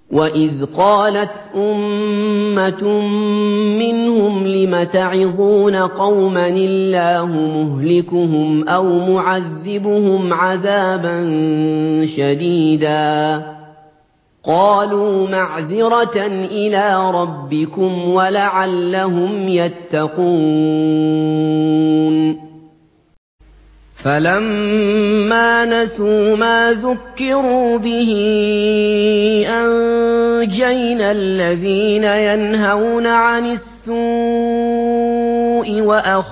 وَإِذْ قَالَتْ أُمَّةٌ مِّنْهُمْ لِمَ تَعِظُونَ قَوْمًا اللَّهُ مُهْلِكُهُمْ أَوْ مُعَذِّبُهُمْ عَذَابًا شَدِيدًا ۖ قَالُوا مَعْذِرَةً إِلَىٰ رَبِّكُمْ وَلَعَلَّهُمْ يَتَّقُونَ فَلَمَّا نَسُوا مَا ذُكِّرُوا بِهِ أَنجَيْنَا الَّذِينَ يَنْهَوْنَ عَنِ السُّوءِ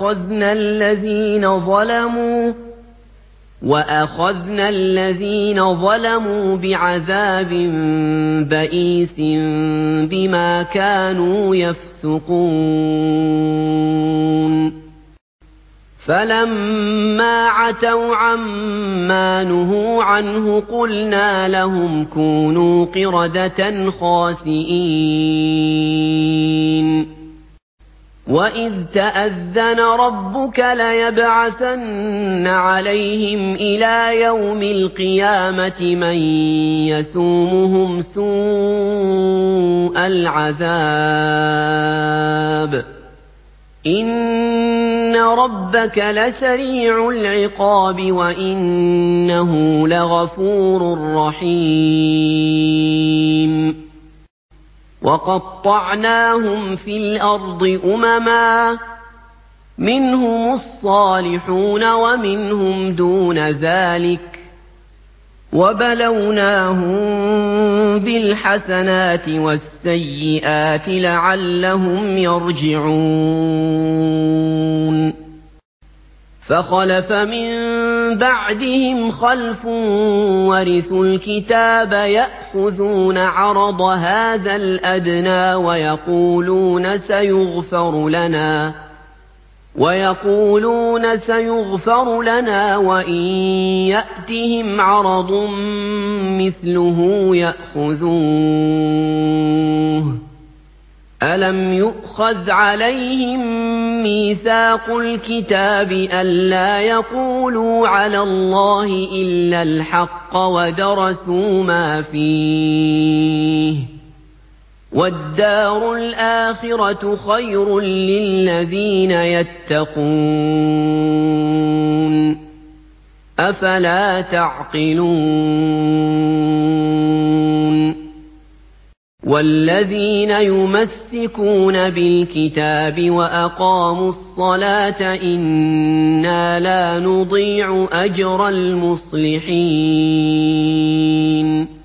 وَأَخَذْنَا الَّذِينَ ظَلَمُوا بِعَذَابٍ بَئِيسٍ بِمَا كَانُوا يَفْسُقُونَ فَلَمَّا عَتَوْا عَمَّا نُهُوا عَنْهُ قُلْنَا لَهُمْ كُونُوا قِرَدَةً خَاسِئِينَ وَإِذْ تَأَذَّنَ رَبُّكَ لَيَبْعَثَنَّ عَلَيْهِمْ إِلَىٰ يَوْمِ الْقِيَامَةِ مَن يَسُومُهُمْ سُوءَ الْعَذَابِ ۗ إِنَّ رَبَّكَ لَسَرِيعُ الْعِقَابِ وَإِنَّهُ لَغَفُورٌ رَّحِيمٌ وَقَطَّعْنَاهُمْ فِي الْأَرْضِ أُمَمًا مِّنْهُمُ الصَّالِحُونَ وَمِنْهُمْ دُونَ ذَٰلِكَ ۖ وَبَلَوْنَاهُم بِالْحَسَنَاتِ وَالسَّيِّئَاتِ لَعَلَّهُمْ يَرْجِعُونَ فَخَلَفَ مِن بَعْدِهِمْ خَلْفٌ وَرِثُوا الْكِتَابَ يَأْخُذُونَ عَرَضَ هَٰذَا الْأَدْنَىٰ وَيَقُولُونَ سَيُغْفَرُ لَنَا وَإِن يَأْتِهِمْ عَرَضٌ مِّثْلُهُ يَأْخُذُوهُ ۚ أَلَمْ يُؤْخَذْ عَلَيْهِم مِّيثَاقُ الْكِتَابِ أَلَّا يَقُولُوا عَلَى اللَّهِ إِلَّا الْحَقَّ وَدَرَسُوا مَا فِيهِ ۗ وَالدَّارُ الْآخِرَةُ خَيْرٌ لِّلَّذِينَ يَتَّقُونَ ۗ أَفَلَا تَعْقِلُونَ وَالَّذِينَ يُمَسِّكُونَ بِالْكِتَابِ وَأَقَامُوا الصَّلَاةَ إِنَّا لَا نُضِيعُ أَجْرَ الْمُصْلِحِينَ